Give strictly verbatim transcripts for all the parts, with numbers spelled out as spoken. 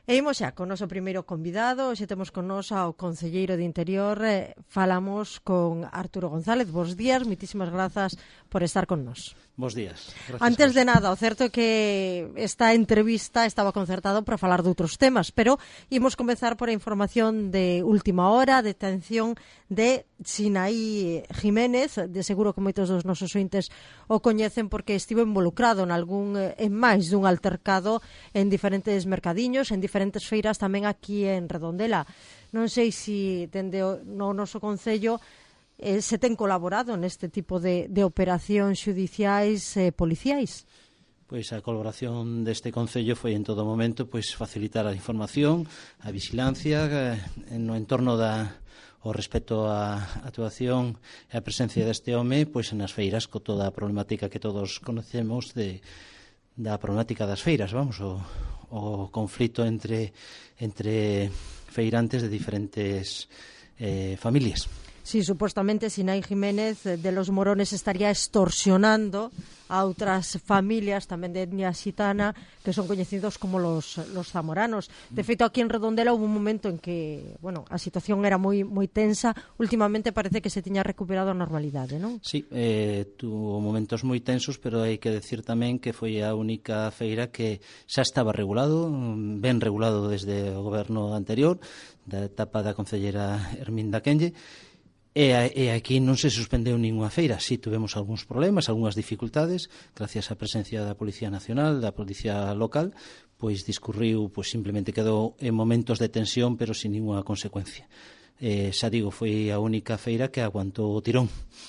E imos xa con o noso primeiro convidado. Hoxe temos con nos ao concelleiro de Interior. eh, Falamos con Arturo González. Bos días, moitísimas grazas por estar con nos. Bos días. Gracias. Antes de nada, o certo é que esta entrevista estaba concertada para falar de outros temas, pero imos comezar por a información de última hora, a detención de Sinaí Jiménez. De seguro que moitos dos nosos ointes o coñecen porque estivo involucrado en algún en máis dun altercado en diferentes mercadiños, en diferentes feiras tamén aquí en Redondela. Non sei se dende o no noso concello eh, se ten colaborado neste tipo de, de operacións xudiciais e eh, policiais. Pois a colaboración deste Concello foi en todo momento pois facilitar a información, a vigilancia eh, no entorno da o respecto á actuación e a presencia deste home pois nas feiras con toda a problemática que todos conocemos de da problemática das feiras, vamos, o, o conflito entre entre feirantes de diferentes eh, familias. Sí, supuestamente Sinaí Jiménez de los Morones estaría extorsionando a outras familias tamén de etnia xitana que son coñecidos como los, los zamoranos. De feito, aquí en Redondela houve un momento en que, bueno, a situación era moi moi tensa. Últimamente parece que se tiña recuperado a normalidade, non? Sí, eh, tuvo momentos moi tensos, pero hai que decir tamén que foi a única feira que xa estaba regulado, ben regulado desde o goberno anterior, da etapa da concellera Herminda Quenlle. E, e aquí non se suspendeu ninguna feira. Si tuvemos algúns problemas, algunhas dificultades, gracias á presencia da Policía Nacional, da Policía Local, pois discurriu, pois simplemente quedou en momentos de tensión, pero sin ninguna consecuencia. Eh, xa digo, foi a única feira que aguantou o tirón.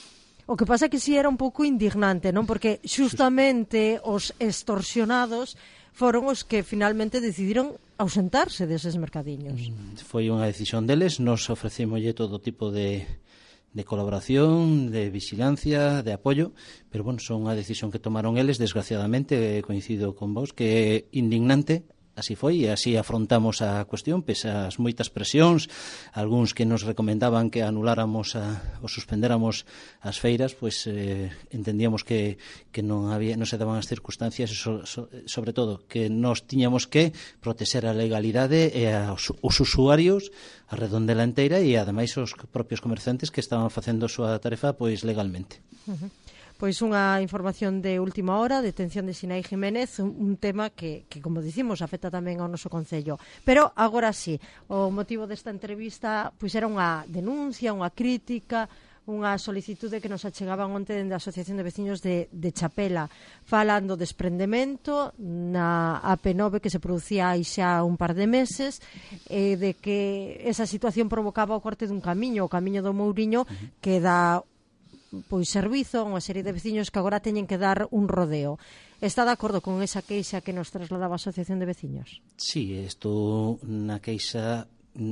O que pasa é que si era un pouco indignante, non? Porque xustamente os extorsionados foron os que finalmente decidiron ausentarse deses mercadiños. Foi unha decisión deles, nos ofrecémoslle todo tipo de de colaboración, de vigilancia, de apoio, pero, bueno, son unha decisión que tomaron eles, desgraciadamente, coincido con vos, que é indignante. Así foi, e así afrontamos a cuestión, pese as moitas presións, algúns que nos recomendaban que anuláramos a, ou suspendéramos as feiras, pois eh, entendíamos que, que non había, non se daban as circunstancias, e so, so, sobre todo, que nos tiñamos que protexer a legalidade e aos, os usuarios a Redondela inteira e, ademais, os propios comerciantes que estaban facendo a súa tarefa pois legalmente. Uh-huh. Pois unha información de última hora, detención de Sinaí Jiménez, un, un tema que, que, como dicimos, afecta tamén ao noso concello. Pero, agora sí, o motivo desta entrevista pois era unha denuncia, unha crítica, unha solicitude que nos achegaban onte dende a Asociación de Veciños de, de Chapela, falando de desprendemento na A P nove que se producía aí xa un par de meses, e de que esa situación provocaba o corte dun camiño, o camiño do Mouriño, que dá pois servizo a unha serie de veciños que agora teñen que dar un rodeo. Está de acordo con esa queixa que nos trasladaba a Asociación de Veciños? Sí, estou na queixa,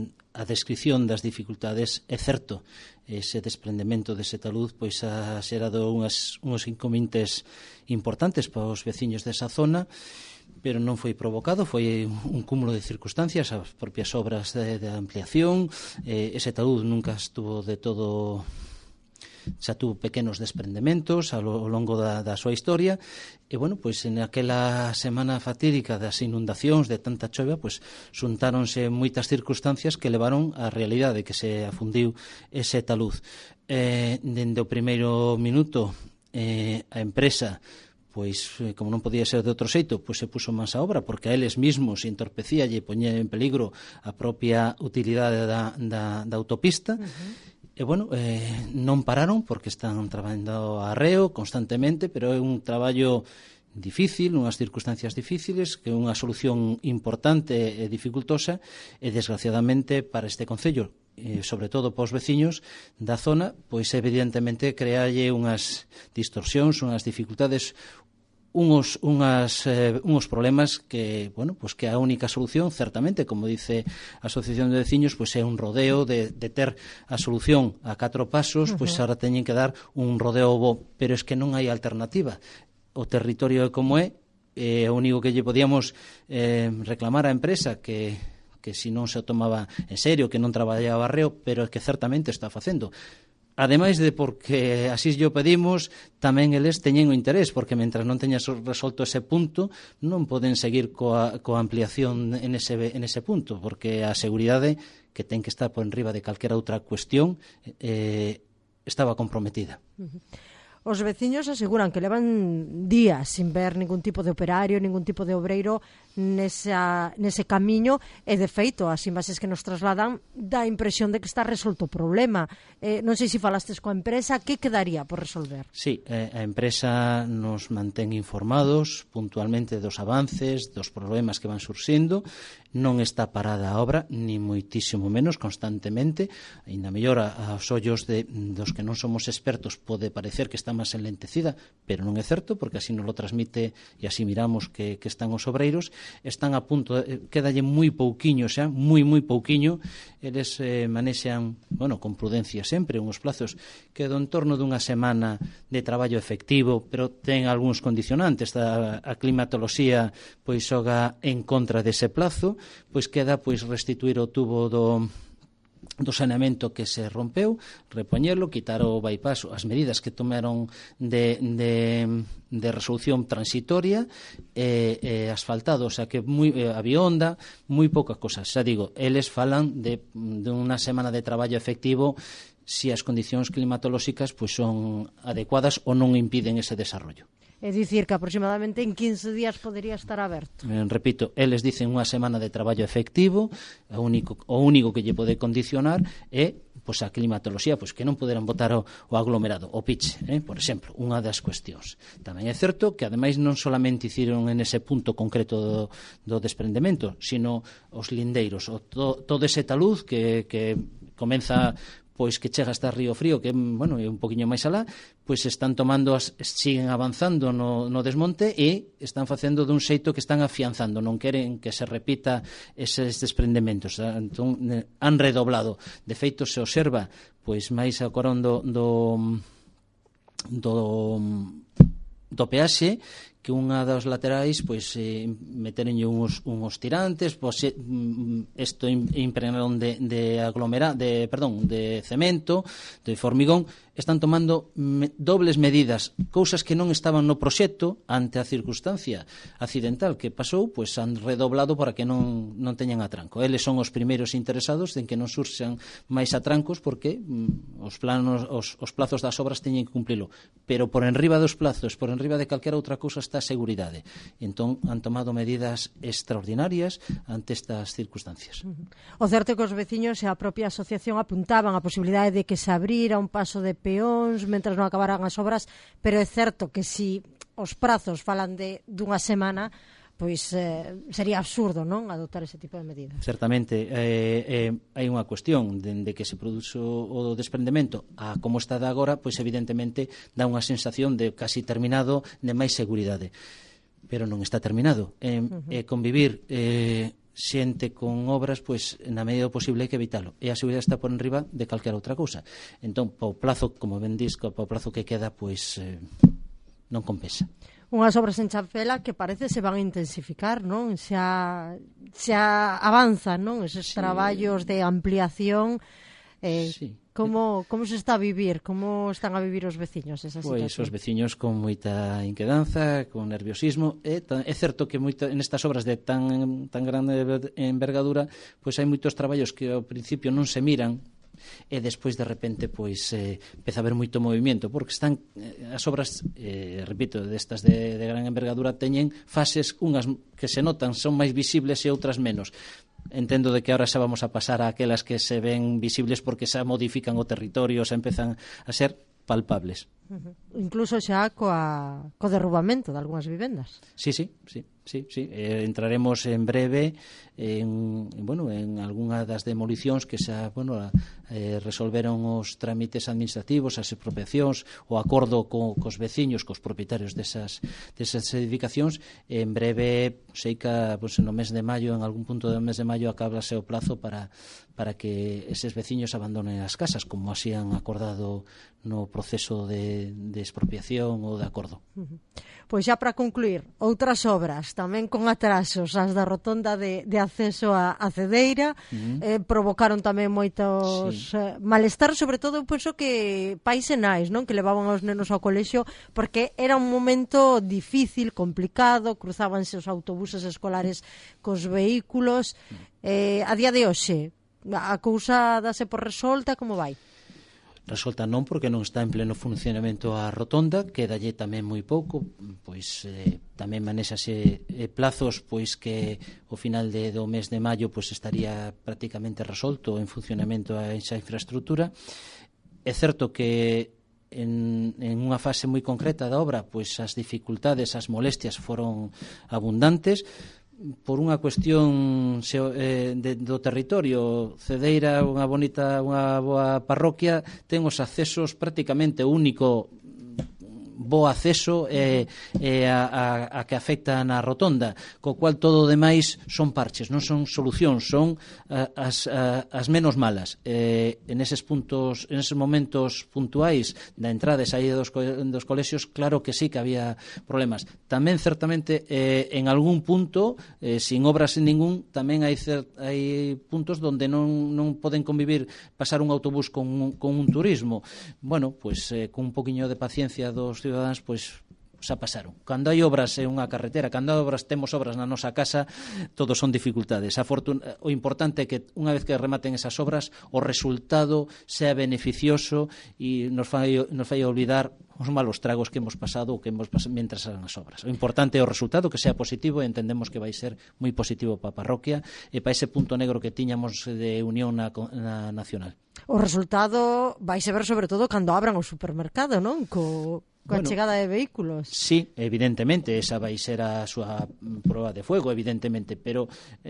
a descripción das dificultades é certo. Ese desprendemento dese talud pois ha xerado unhas, unhos inconvenientes importantes para os veciños desa zona, pero non foi provocado, foi un cúmulo de circunstancias, as propias obras de, de ampliación, eh, ese talud nunca estuvo de todo, xa tuvo pequenos desprendementos ao longo da, da súa historia, e, bueno, pois en aquela semana fatídica das inundacións de tanta chova, pois xuntáronse moitas circunstancias que levaron á realidade que se afundiu ese talud. Eh, dende o primeiro minuto, eh, a empresa, pois, como non podía ser de outro xeito, pois se puso máis a obra, porque a eles mesmos interpecía e poñía en peligro a propia utilidade da, da, da autopista. Uh-huh. E, bueno, eh, non pararon porque están traballando a arreo constantemente, pero é un traballo difícil, unhas circunstancias difíciles, que é unha solución importante e dificultosa, e, desgraciadamente, para este concello, e sobre todo para os veciños da zona, pois evidentemente crealle unhas distorsións, unhas dificultades, Unos, unhas, eh, unos problemas que, bueno, pues que a única solución, certamente, como dice a Asociación de Veciños, pues é un rodeo de, de ter a solución a catro pasos, uh-huh. Pois ahora teñen que dar un rodeo bo, pero es que non hai alternativa. O territorio é como é, e o único que lle podíamos eh, reclamar á empresa que que si non se tomaba en serio, que non traballaba arreo, pero que certamente está facendo. ademais de porque así llo pedimos, tamén eles teñen o interés, porque mentras non teñas resolto ese punto, non poden seguir coa, coa ampliación en ese, en ese punto, porque a seguridade, que ten que estar por enriba de calquera outra cuestión, eh, estaba comprometida. Uh-huh. Os veciños aseguran que levan días sin ver ningún tipo de operario, ningún tipo de obreiro nesa, nese camiño, e de feito, as imaxes que nos trasladan dá a impresión de que está resolto o problema. Eh, non sei se falastes coa empresa, que quedaría por resolver? Sí, eh, a empresa nos mantén informados puntualmente dos avances, dos problemas que van surxindo. Non está parada a obra, ni moitísimo menos, constantemente. Ainda mellor aos ollos de, dos que non somos expertos pode parecer que está máis enlentecida, pero non é certo, porque así nos lo transmite e así miramos que, que están os obreiros. Están a punto, de, quedalle moi pouquiño xa, moi, moi pouquiño. Eles eh, manexan, bueno, con prudencia sempre, uns plazos que do entorno dunha semana de traballo efectivo, pero ten algúns condicionantes. A, a climatoloxía pois xoga en contra dese plazo, pois queda pois restituir o tubo do do saneamento que se rompeu, repoñerlo, quitar o bypass, as medidas que tomaron de, de, de resolución transitoria, e, e asfaltado, o sea que moi, eh, había onda, moi poucas cosas. Xa digo, eles falan de, de unha semana de traballo efectivo se as condicións climatolóxicas pois son adecuadas ou non impiden ese desarrollo. É dicir, que aproximadamente en quince días podería estar aberto. Eh, repito, eles dicen unha semana de traballo efectivo, o único, o único que lle pode condicionar é pois, a climatoloxía, pois, que non poderan botar o, o aglomerado, o pitch, eh, por exemplo, unha das cuestións. Tamén é certo que, ademais, non solamente hicieron en ese punto concreto do, do desprendemento, sino os lindeiros, o, to, todo ese taluz que, que comeza pois que chega hasta Río Frío, que bueno, é un poquinho máis alá, pois están tomando, as, siguen avanzando no, no desmonte e están facendo dun xeito que están afianzando, non queren que se repita eses desprendementos. Entón, han redoblado. De feito, se observa, pois máis a corón do, do, do, do peaxe, que unha das laterais pois eh, meterenlle uns, uns tirantes, pois isto impregnaron de, de aglomera, de, perdón, de cemento, de formigón. Están tomando me, dobles medidas, cousas que non estaban no proxecto ante a circunstancia accidental que pasou, pois han redoblado para que non, non teñan atranco. Eles son os primeiros interesados en que non surxan máis atrancos, porque mm, os planos, os, os plazos das obras teñen que cumplilo, pero por enriba dos plazos, por enriba de calquera outra cousa está a seguridade. Entón han tomado medidas extraordinarias ante estas circunstancias. O certo é que os veciños e a propia asociación apuntaban a posibilidade de que se abrira un paso de peóns mentras non acabaran as obras, pero é certo que si os prazos falan de dunha semana, pois eh, sería absurdo, non, adoptar ese tipo de medidas. Certamente, eh, eh, hai unha cuestión dende que se produce o desprendemento a como está de agora, pois evidentemente dá unha sensación de casi terminado, de máis seguridade, pero non está terminado. Eh, uh-huh. eh, convivir eh, xente con obras, pois na medida do posible hai que evitalo, e a seguridade está por enriba de calquera outra cousa. Entón, po plazo, como ben disco, po plazo que queda, pois eh, non compensa. Unhas obras en Champela que parece se van a intensificar, non? Xa, xa avanzan, non? Eses sí. traballos de ampliación. Eh, sí. Como, como se está a vivir? Como están a vivir os veciños esa situación? Pois os veciños con moita inquedanza, con nerviosismo. É, é certo que moita, en estas obras de tan, tan grande envergadura, pois hai moitos traballos que ao principio non se miran, e despois de repente pois eh, empeza a haber moito movimento, porque están eh, as obras, eh, repito, destas de, de gran envergadura teñen fases, unhas que se notan son máis visibles e outras menos. Entendo de que ahora xa vamos a pasar a aquelas que se ven visibles porque xa modifican o territorio, xa empezan a ser palpables. Uh-huh. Incluso xa coa, co derrubamento de algunhas vivendas. Sí, sí, sí. Sí, sí, eh, entraremos en breve en, bueno, en algunha das demolicións que xa, bueno, eh, resolveron os trámites administrativos, as expropiacións, o acordo co, cos veciños, cos propietarios desas, desas edificacións. En breve, sei que pues, no mes de maio, en algún punto do mes de maio, acábase o plazo para, para que eses veciños abandonen as casas, como así han acordado no proceso de de, de expropiación ou de acordo. Uh-huh. Pois xa para concluir, outras obras tamén con atrasos, as da rotonda de, de acceso a, a Cedeira, uh-huh. eh, provocaron tamén moitos sí. eh, malestar, sobre todo eu penso que pais e nais, non, que levaban aos nenos ao colexio, porque era un momento difícil, complicado, cruzábanse os autobuses escolares cos vehículos. Eh, a día de hoxe, a cousa dase por resolta, como vai? Resulta non, porque non está en pleno funcionamento a rotonda, quedalle tamén moi pouco, pois eh, tamén manexase eh, plazos pois que ao final de, do mes de maio pois estaría prácticamente resolto en funcionamento a esa infraestructura. É certo que en, en unha fase moi concreta da obra pois as dificultades, as molestias foron abundantes, por unha cuestión eh, de, do territorio. Cedeira, unha bonita, unha boa parroquia, ten os accesos prácticamente o único bo acceso eh, eh, a, a, a que afecta na rotonda, co cual todo o demais son parches, non son solucións, son a, as, a, as menos malas. Eh, en eses puntos, en eses momentos puntuais da entrada e saída dos, dos colexios, claro que sí que había problemas. Tamén, certamente, eh, en algún punto, eh, sin obras en ningún, tamén hai, cer, hai puntos donde non, non poden convivir pasar un autobús con un, con un turismo. Bueno, pues eh, con un poquinho de paciencia dos ciudadanos, pois xa pasaron. Cando hai obras en unha carretera, cando hai obras, temos obras na nosa casa, todos son dificultades. A fortuna, o importante é que unha vez que rematen esas obras, o resultado sea beneficioso e nos fai, nos fai olvidar os malos tragos que hemos pasado ou que hemos pasado mentras eran as obras. O importante é o resultado, que sea positivo, e entendemos que vai ser moi positivo para a parroquia e para ese punto negro que tiñamos de unión na, na nacional. O resultado vai se ver sobre todo cando abran o supermercado, non? Co... Coa bueno, chegada de vehículos. Sí, evidentemente, esa vai ser a súa proba de fuego, evidentemente, pero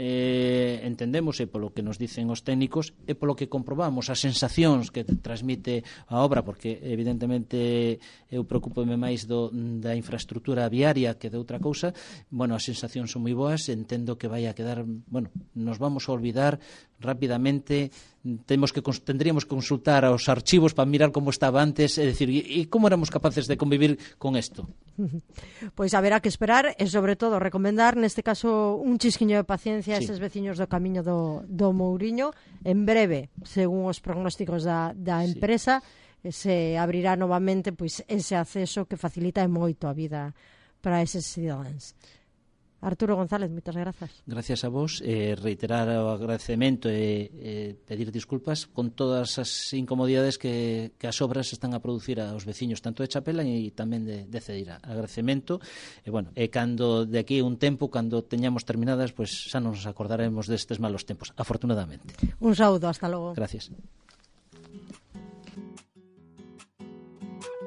eh, entendemos, e polo que nos dicen os técnicos, e polo que comprobamos, as sensacións que transmite a obra, porque evidentemente eu preocúpome máis do, da infraestructura viaria que de outra cousa. Bueno, as sensacións son moi boas, entendo que vai a quedar, bueno, nos vamos a olvidar rápidamente. Temos que tendríamos que consultar os archivos para mirar como estaba antes, e decir, e como éramos capaces de convivir con isto. Pois haberá que esperar e, sobre todo, recomendar, neste caso, un chisquiño de paciencia a sí. estes veciños do camiño do, do Mouriño. En breve, según os prognósticos da, da empresa, sí. se abrirá novamente pois ese acceso que facilita moito a vida para eses cidadáns. Arturo González, moitas grazas. Gracias a vos, eh, reiterar o agradecemento e eh, pedir disculpas con todas as incomodidades que, que as obras están a producir aos veciños, tanto de Chapela e tamén de, de Cedeira. Agradecemento, e bueno, e cando de aquí un tempo, cando teñamos terminadas, pois xa nos acordaremos destes malos tempos, afortunadamente. Un saúdo, hasta logo. Gracias.